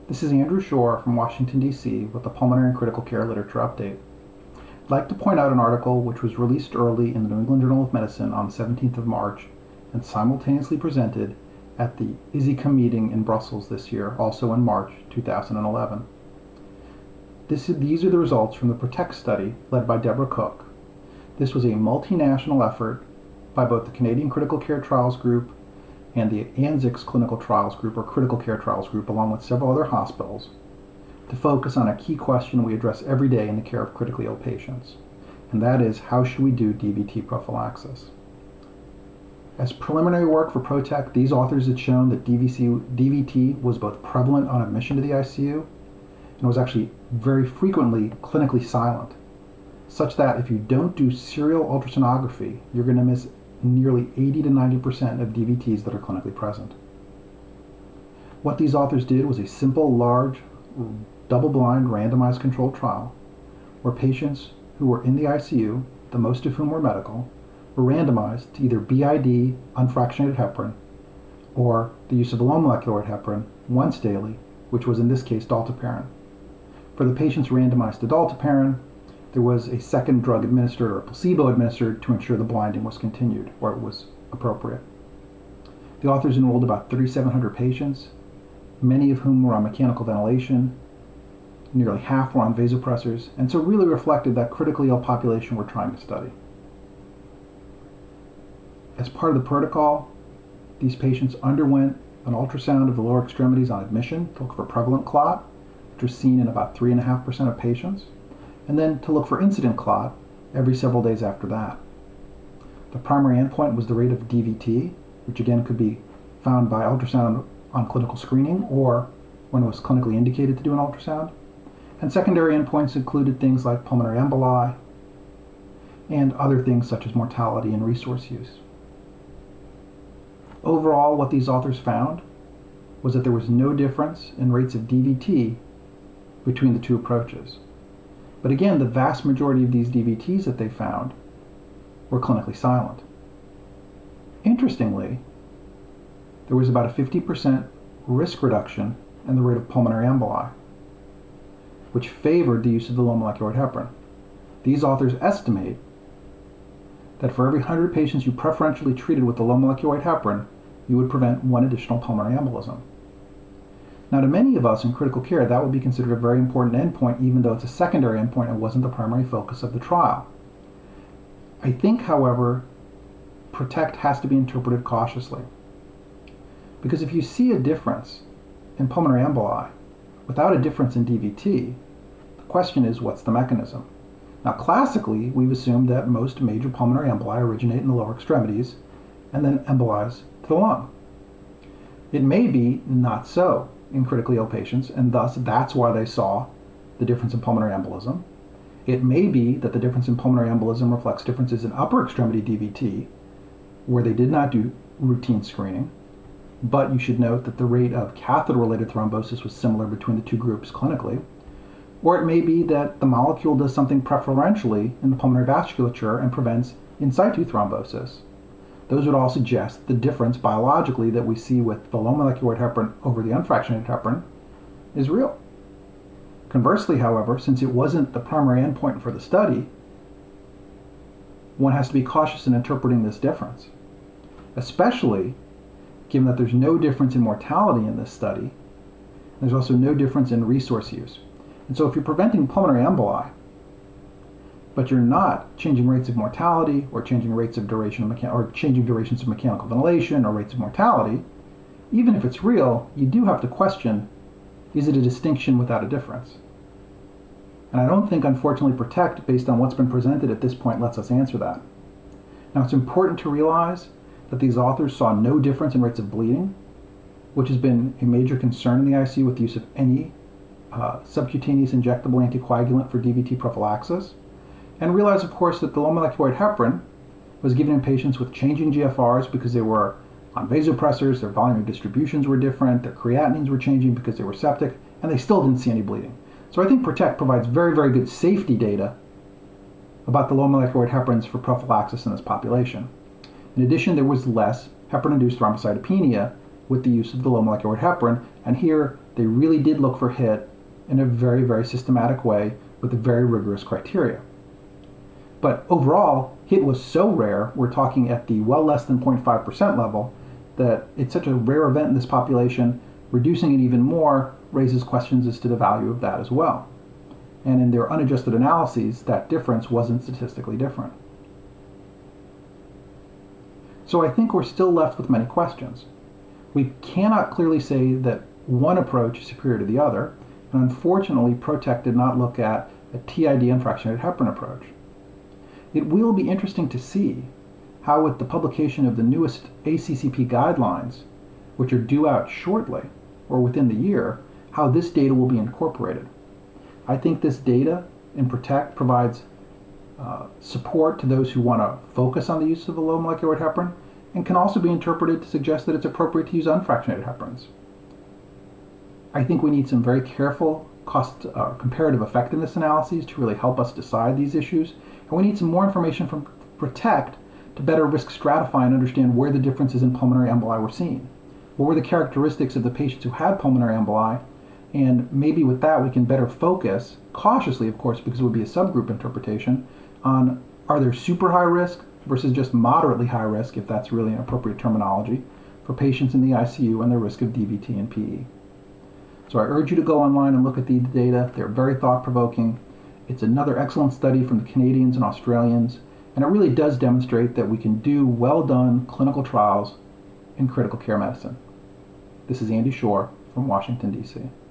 This is Andrew Shore from Washington, D.C. with the Pulmonary and Critical Care Literature Update. I'd like to point out an article which was released early in the New England Journal of Medicine on the 17th of March and simultaneously presented at the ISICEM meeting in Brussels this year, also in March 2011. These are the results from the PROTECT study led by Deborah Cook. This was a multinational effort by both the Canadian Critical Care Trials Group and the ANZICS Clinical Trials Group, or Critical Care Trials Group, along with several other hospitals, to focus on a key question we address every day in the care of critically ill patients, and that is, how should we do DVT prophylaxis? As preliminary work for PROTECT, these authors had shown that DVT was both prevalent on admission to the ICU and was actually very frequently clinically silent, such that if you don't do serial ultrasonography, you're going to miss nearly 80 to 90% of DVTs that are clinically present. What these authors did was a simple, large, double-blind, randomized controlled trial where patients who were in the ICU, the most of whom were medical, were randomized to either BID unfractionated heparin or the use of low molecular weight heparin once daily, which was in this case dalteparin. For the patients randomized to dalteparin, there was a second drug administered or a placebo administered to ensure the blinding was continued or it was appropriate. The authors enrolled about 3,700 patients, many of whom were on mechanical ventilation, nearly half were on vasopressors, and so really reflected that critically ill population we're trying to study. As part of the protocol, these patients underwent an ultrasound of the lower extremities on admission to look for prevalent clot, which was seen in about 3.5% of patients, and then to look for incident clot every several days after that. The primary endpoint was the rate of DVT, which again could be found by ultrasound on clinical screening or when it was clinically indicated to do an ultrasound. And secondary endpoints included things like pulmonary emboli and other things such as mortality and resource use. Overall, what these authors found was that there was no difference in rates of DVT between the two approaches. But again, the vast majority of these DVTs that they found were clinically silent. Interestingly, there was about a 50% risk reduction in the rate of pulmonary emboli, which favored the use of the low molecular weight heparin. These authors estimate that for every 100 patients you preferentially treated with the low molecular weight heparin, you would prevent one additional pulmonary embolism. Now, to many of us in critical care, that would be considered a very important endpoint, even though it's a secondary endpoint and wasn't the primary focus of the trial. I think, however, PROTECT has to be interpreted cautiously. Because if you see a difference in pulmonary emboli without a difference in DVT, the question is, what's the mechanism? Now, classically, we've assumed that most major pulmonary emboli originate in the lower extremities and then embolize to the lung. It may be not so in critically ill patients, and thus that's why they saw the difference in pulmonary embolism. It may be that the difference in pulmonary embolism reflects differences in upper extremity DVT, where they did not do routine screening, but you should note that the rate of catheter-related thrombosis was similar between the two groups clinically. Or it may be that the molecule does something preferentially in the pulmonary vasculature and prevents in situ thrombosis. Those would all suggest the difference biologically that we see with the low molecular weight heparin over the unfractionated heparin is real. Conversely, however, since it wasn't the primary endpoint for the study, one has to be cautious in interpreting this difference, especially given that there's no difference in mortality in this study. There's also no difference in resource use. And so if you're preventing pulmonary emboli, but you're not changing rates of mortality or changing rates of duration of or changing durations of mechanical ventilation or rates of mortality, even if it's real, you do have to question, is it a distinction without a difference? And I don't think, unfortunately, PROTECT, based on what's been presented at this point, lets us answer that. Now, it's important to realize that these authors saw no difference in rates of bleeding, which has been a major concern in the ICU with the use of any subcutaneous injectable anticoagulant for DVT prophylaxis. And realize, of course, that the low molecular weight heparin was given in patients with changing GFRs because they were on vasopressors, their volume of distributions were different, their creatinines were changing because they were septic, and they still didn't see any bleeding. So I think PROTECT provides very, very good safety data about the low molecular weight heparins for prophylaxis in this population. In addition, there was less heparin-induced thrombocytopenia with the use of the low molecular weight heparin, and here They really did look for HIT in a very, very systematic way with very rigorous criteria. But overall, HIT was so rare, we're talking at the well less than 0.5% level, that it's such a rare event in this population, reducing it even more raises questions as to the value of that as well. And in their unadjusted analyses, that difference wasn't statistically different. So I think we're still left with many questions. We cannot clearly say that one approach is superior to the other, and unfortunately, PROTECT did not look at a TID unfractionated heparin approach. It will be interesting to see how, with the publication of the newest ACCP guidelines, which are due out shortly or within the year, how this data will be incorporated. I think this data in PROTECT provides support to those who want to focus on the use of a low molecular weight heparin, and can also be interpreted to suggest that it's appropriate to use unfractionated heparins. I think we need some very careful comparative effectiveness analyses to really help us decide these issues, and we need some more information from PROTECT to better risk stratify and understand where the differences in pulmonary emboli were seen. What were the characteristics of the patients who had pulmonary emboli, and maybe with that we can better focus, cautiously of course because it would be a subgroup interpretation, on are there super high risk versus just moderately high risk, if that's really an appropriate terminology, for patients in the ICU and their risk of DVT and PE. So I urge you to go online and look at these data. They're very thought-provoking. It's another excellent study from the Canadians and Australians, and it really does demonstrate that we can do well-done clinical trials in critical care medicine. This is Andy Shore from Washington, D.C.